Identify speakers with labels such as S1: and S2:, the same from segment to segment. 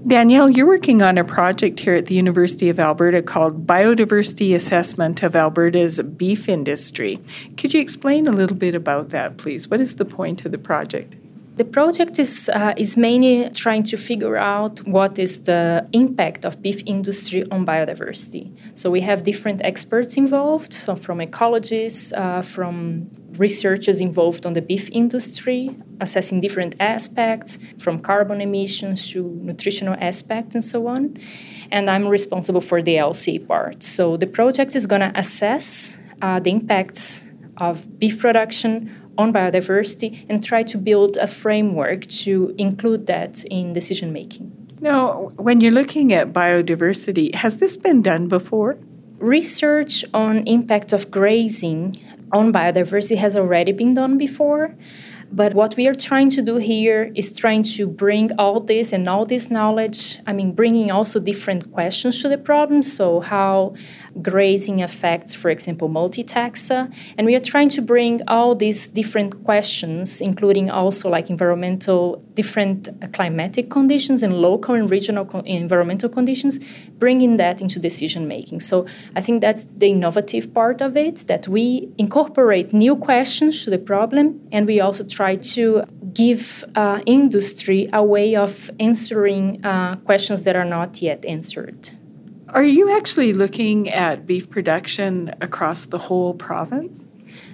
S1: Danielle, you're working on a project here at the University of Alberta called Biodiversity Assessment of Alberta's Beef Industry. Could you explain a little bit about that, please? What is the point of the project?
S2: The project is mainly trying to figure out what is the impact of beef industry on biodiversity. So we have different experts involved, so from ecologists, from researchers involved on the beef industry, assessing different aspects, from carbon emissions to nutritional aspects and so on. And I'm responsible for the LC part. So the project is going to assess the impacts of beef production on biodiversity and try to build a framework to include that in decision making.
S1: Now, when you're looking at biodiversity, has this been done before?
S2: Research on impact of grazing on biodiversity has already been done before. But what we are trying to do here is trying to bring all this and all this knowledge, bringing also different questions to the problem. So how grazing affects, for example, multitaxa. And we are trying to bring all these different questions, including also like environmental, different climatic conditions and local and regional environmental conditions, bringing that into decision making. So I think that's the innovative part of it, that we incorporate new questions to the problem, and we also try to give industry a way of answering questions that are not yet answered.
S1: Are you actually looking at beef production across the whole province?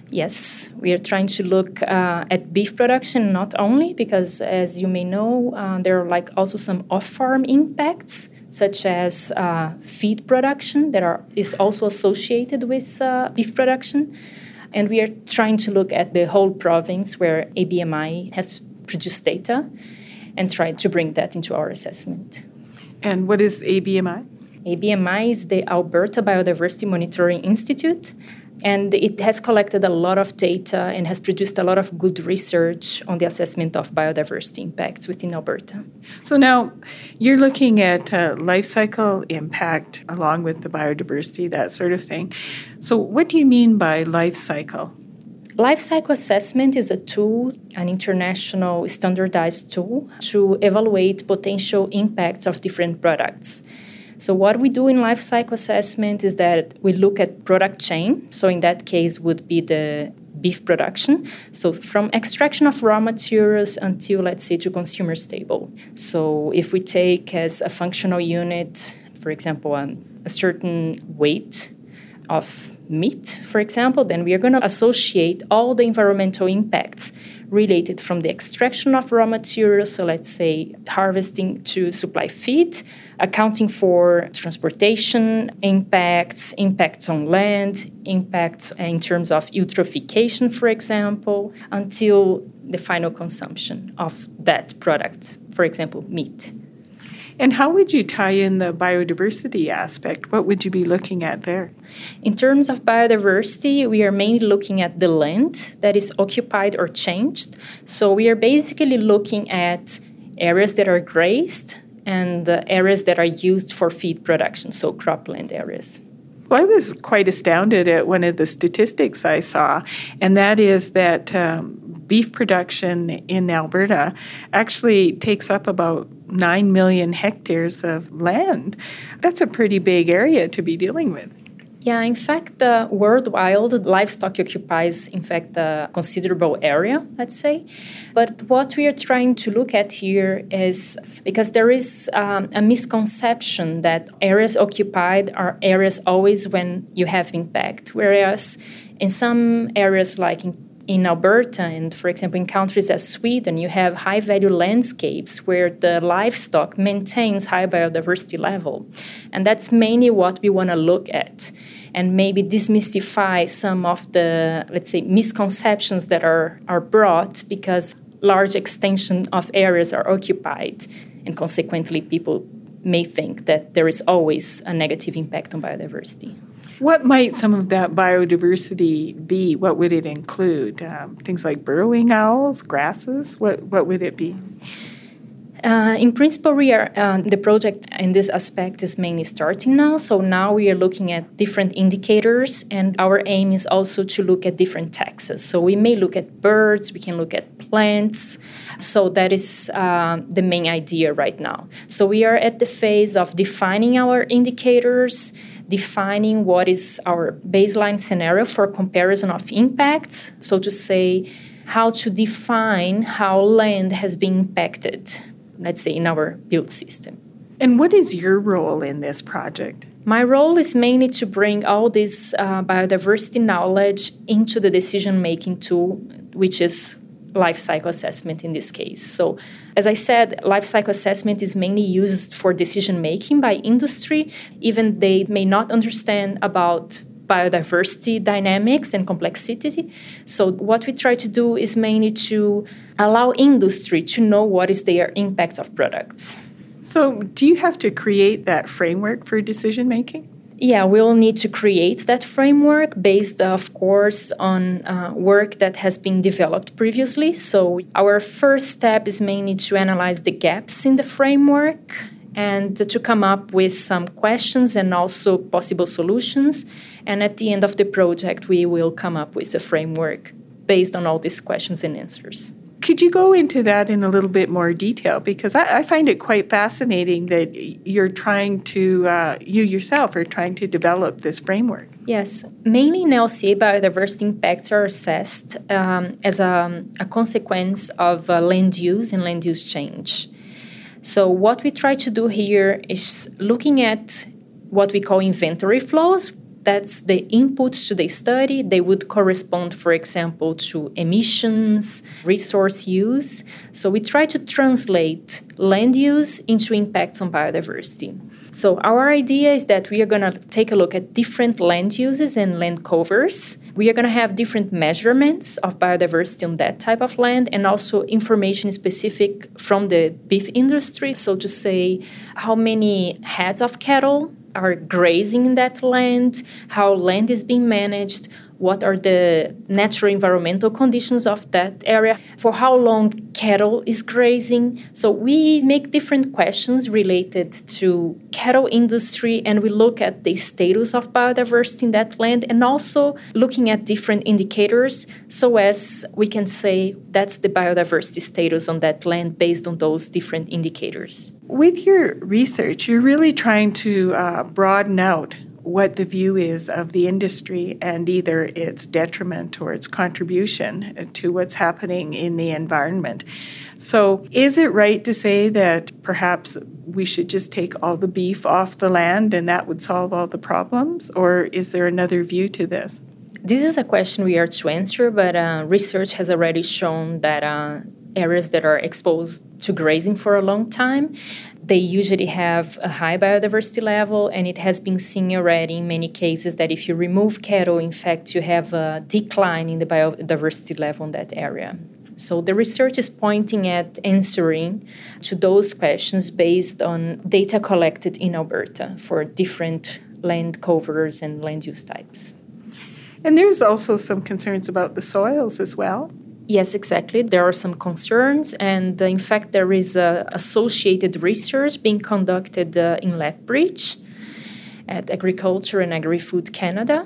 S2: Yes, we are trying to look at beef production not only because, as you may know, there are like also some off-farm impacts, such as feed production that is also associated with beef production. And we are trying to look at the whole province where ABMI has produced data and try to bring that into our assessment.
S1: And what is ABMI?
S2: ABMI is the Alberta Biodiversity Monitoring Institute, and it has collected a lot of data and has produced a lot of good research on the assessment of biodiversity impacts within Alberta.
S1: So now you're looking at life cycle impact along with the biodiversity, that sort of thing. So what do you mean by life cycle?
S2: Life cycle assessment is a tool, an international standardized tool to evaluate potential impacts of different products. So what we do in life cycle assessment is that we look at product chain. So in that case would be the beef production. So from extraction of raw materials until, let's say, to consumer table. So if we take as a functional unit, for example, a certain weight of meat, for example, then we are going to associate all the environmental impacts related from the extraction of raw materials, so let's say harvesting to supply feed, accounting for transportation impacts on land, impacts in terms of eutrophication, for example, until the final consumption of that product, for example, meat.
S1: And how would you tie in the biodiversity aspect? What would you be looking at there?
S2: In terms of biodiversity, we are mainly looking at the land that is occupied or changed. So we are basically looking at areas that are grazed and areas that are used for feed production, so cropland areas.
S1: Well, I was quite astounded at one of the statistics I saw, and that is that beef production in Alberta actually takes up about 9 million hectares of land. That's a pretty big area to be dealing with.
S2: Yeah, in fact, worldwide, livestock occupies, in fact, a considerable area, let's say. But what we are trying to look at here is, because there is a misconception that areas occupied are areas always when you have impact, whereas in some areas like in Alberta and, for example, in countries as Sweden, you have high-value landscapes where the livestock maintains high biodiversity level. And that's mainly what we want to look at and maybe demystify some of the, let's say, misconceptions that are brought because large extension of areas are occupied, and consequently people may think that there is always a negative impact on biodiversity.
S1: What might some of that biodiversity be? What would it include? Things like burrowing owls, grasses? What would it be?
S2: In principle, we are the project in this aspect is mainly starting now. So now we are looking at different indicators, and our aim is also to look at different taxes. So we may look at birds, we can look at plants. So that is the main idea right now. So we are at the phase of defining our indicators, defining what is our baseline scenario for comparison of impacts. So to say, how to define how land has been impacted, let's say, in our built system.
S1: And what is your role in this project?
S2: My role is mainly to bring all this biodiversity knowledge into the decision-making tool, which is life cycle assessment in this case. So, as I said, life cycle assessment is mainly used for decision-making by industry, even they may not understand about biodiversity dynamics and complexity. So what we try to do is mainly to allow industry to know what is their impact of products.
S1: So do you have to create that framework for decision making?
S2: Yeah, we'll need to create that framework based, of course, on work that has been developed previously. So our first step is mainly to analyze the gaps in the framework and to come up with some questions and also possible solutions. And at the end of the project, we will come up with a framework based on all these questions and answers.
S1: Could you go into that in a little bit more detail? Because I find it quite fascinating that you're trying to, you yourself are trying to develop this framework.
S2: Yes, mainly in LCA, biodiversity impacts are assessed as a consequence of land use and land use change. So what we try to do here is looking at what we call inventory flows. That's the inputs to the study. They would correspond, for example, to emissions, resource use. So we try to translate land use into impacts on biodiversity. So our idea is that we are going to take a look at different land uses and land covers. We are going to have different measurements of biodiversity on that type of land and also information specific from the beef industry. So to say, how many heads of cattle are grazing in that land, how land is being managed, what are the natural environmental conditions of that area, for how long cattle is grazing. So we make different questions related to cattle industry, and we look at the status of biodiversity in that land, and also looking at different indicators so as we can say that's the biodiversity status on that land based on those different indicators.
S1: With your research, you're really trying to broaden out what the view is of the industry and either its detriment or its contribution to what's happening in the environment. So is it right to say that perhaps we should just take all the beef off the land and that would solve all the problems? Or is there another view to this?
S2: This is a question we are to answer, but research has already shown that areas that are exposed to grazing for a long time, they usually have a high biodiversity level, and it has been seen already in many cases that if you remove cattle, in fact, you have a decline in the biodiversity level in that area. So the research is pointing at answering to those questions based on data collected in Alberta for different land covers and land use types.
S1: And there's also some concerns about the soils as well.
S2: Yes, exactly. There are some concerns, and in fact, there is associated research being conducted in Lethbridge at Agriculture and Agri-Food Canada,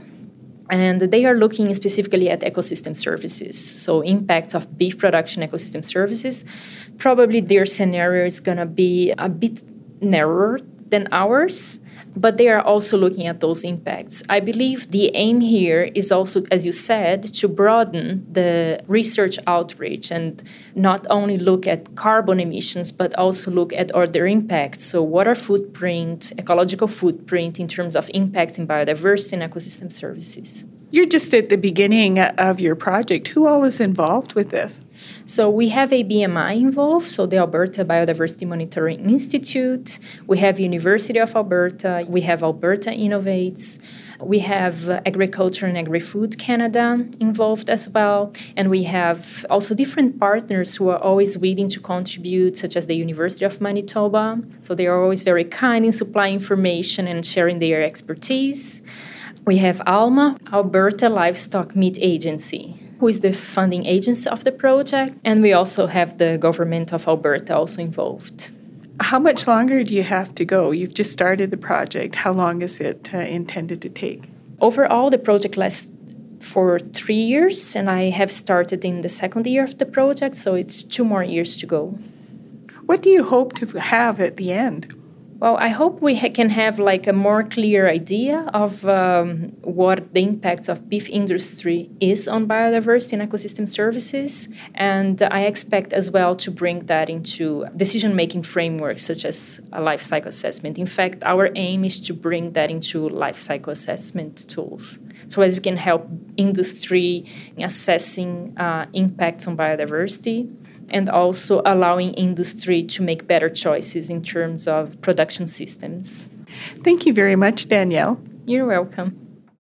S2: and they are looking specifically at ecosystem services, so impacts of beef production ecosystem services. Probably their scenario is going to be a bit narrower than ours, but they are also looking at those impacts. I believe the aim here is also, as you said, to broaden the research outreach and not only look at carbon emissions, but also look at other impacts. So water footprint, ecological footprint in terms of impacts in biodiversity and ecosystem services.
S1: You're just at the beginning of your project. Who all is involved with this?
S2: So we have a BMI involved, so the Alberta Biodiversity Monitoring Institute. We have University of Alberta. We have Alberta Innovates. We have Agriculture and Agri-Food Canada involved as well. And we have also different partners who are always willing to contribute, such as the University of Manitoba. So they are always very kind in supplying information and sharing their expertise. We have ALMA, Alberta Livestock Meat Agency. who is the funding agency of the project, and we also have the government of Alberta also involved.
S1: How much longer do you have to go? You've just started the project. How long is it intended to take?
S2: Overall, the project lasts for 3 years, and I have started in the second year of the project, so it's 2 more years to go.
S1: What do you hope to have at the end?
S2: Well, I hope we can have like a more clear idea of what the impacts of beef industry is on biodiversity and ecosystem services. And I expect as well to bring that into decision-making frameworks such as a life cycle assessment. In fact, our aim is to bring that into life cycle assessment tools, so as we can help industry in assessing impacts on biodiversity, and also allowing industry to make better choices in terms of production systems.
S1: Thank you very much, Danielle.
S2: You're welcome.